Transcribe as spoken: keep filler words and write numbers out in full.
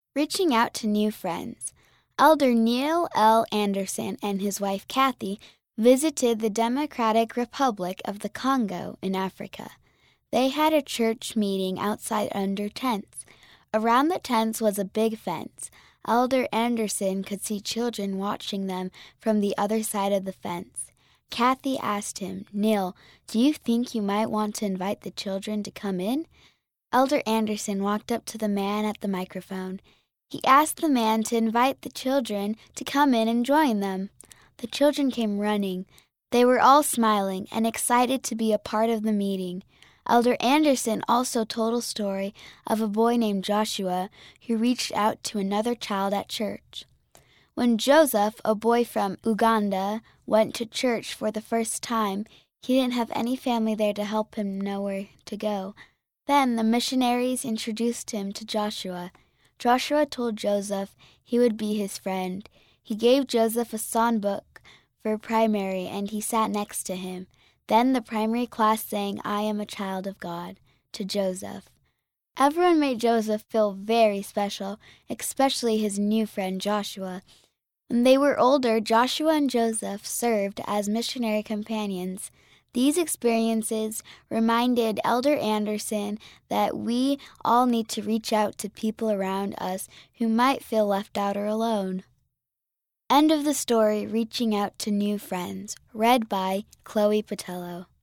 Reaching out to new friends. Elder Neil L. Anderson and his wife Kathy visited the Democratic Republic of the Congo in Africa. They had a church meeting outside under tents. Around the tents was a big fence. Elder Anderson could see children watching them from the other side of the fence. Kathy asked him, "Neil, do you think you might want to invite the children to come in?" Elder Anderson walked up to the man at the microphone. He asked the man to invite the children to come in and join them. The children came running. They were all smiling and excited to be a part of the meeting. Elder Anderson also told a story of a boy named Joshua who reached out to another child at church. When Joseph, a boy from Uganda, went to church for the first time, he didn't have any family there to help him know where to go. Then the missionaries introduced him to Joshua. Joshua told Joseph he would be his friend. He gave Joseph a songbook for primary, and he sat next to him. Then the primary class sang, "I am a child of God," to Joseph. Everyone made Joseph feel very special, especially his new friend Joshua. When they were older, Joshua and Joseph served as missionary companions. These experiences reminded Elder Anderson that we all need to reach out to people around us who might feel left out or alone. End of the story, Reaching Out to New Friends, read by Chloe Patello.